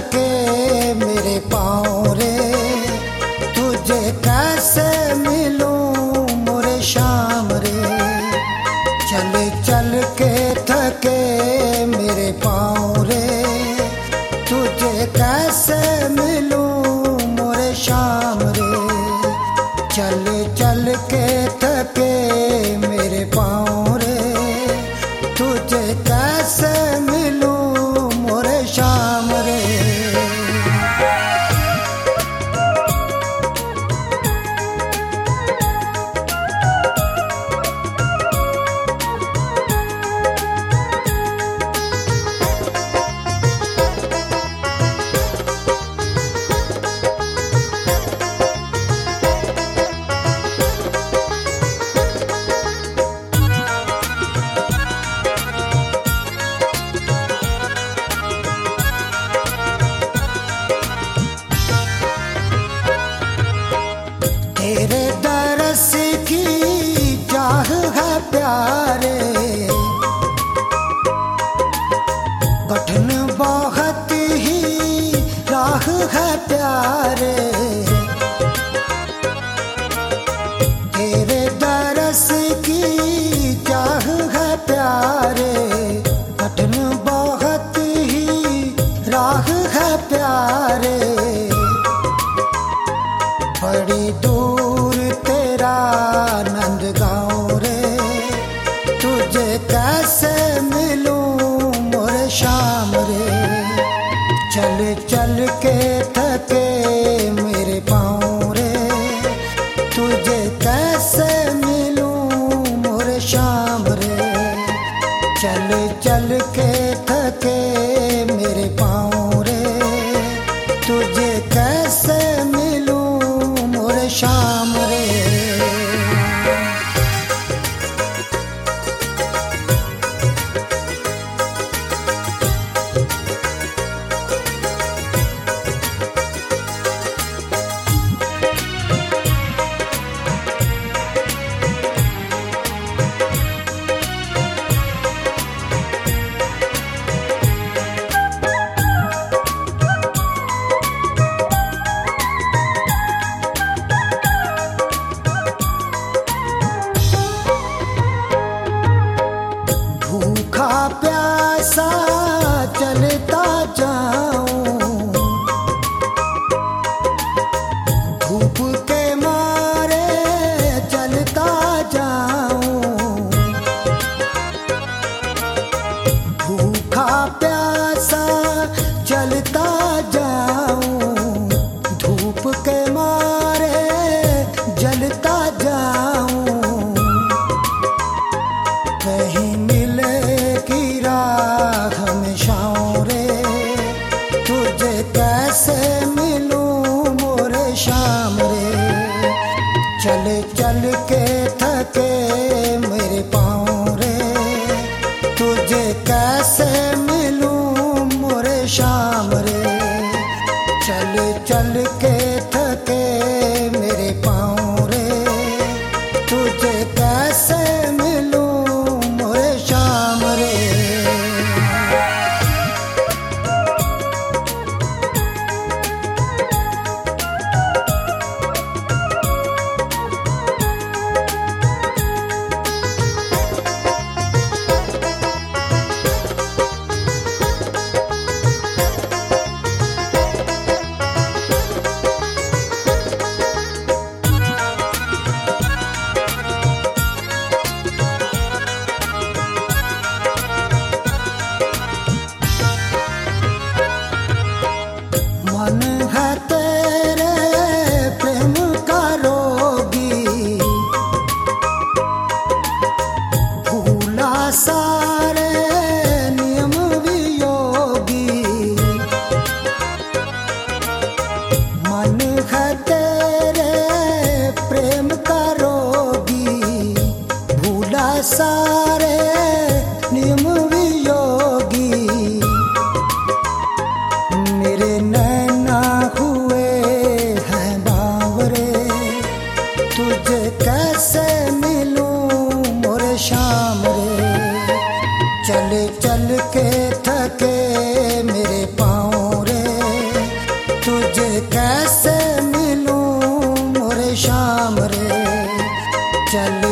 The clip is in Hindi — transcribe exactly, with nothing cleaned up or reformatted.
थके मेरे पाँव रे, तुझे कैसे मिलूं मोरे शाम रे। चल चल के थके मेरे पाँव रे, तुझे कैसे मिलूं मोरे शाम रे। चल चल के थके मेरे पाँव रे, तुझे कैसे मिलूं मोरे शाम रे। तेरे दरस की चाह है प्यारे, कठिन बहुत ही राह है प्यारे। तेरे दरस की चाह है प्यारे, कठिन बहुत ही राह है प्यारे। बड़ी दूर तेरा नंदगांव रे, तुझे कैसे मिलूं मोरे शाम रे। चल चल के थके मेरे पाँव रे, तुझे कैसे मिलूं मोरे शाम रे। चल चल के थके मेरे पाँव रे, तुझे कैसे मिलूं मोरे शाम रे। भूखा प्यासा चलता जाऊं, धूप के मारे चलता जाऊं। भूखा प्यासा चलता जाऊं, धूप के मारे जलता जाऊं। कहीं मिलेगी राह में शाम रे, तुझे कैसे मिलूं मोरे शाम रे। चल चल के थके मेरे पाँव रे, तुझे कैसे मिलूं मोरे शाम रे। चल चल के थके मेरे पाँव रे, तुझे कैसे मिलूं मोरे शाम रे। मन है तेरे प्रेम का रोगी, भूला सारे नियम वियोगी। मन है तेरे प्रेम का रोगी, भूला सारे नियम वियोगी। मेरे नैना हुए हैं बावरे, तुझे कैसे मिलूं मोरे शाम रे। चल चल के थके मेरे पाँव रे, चल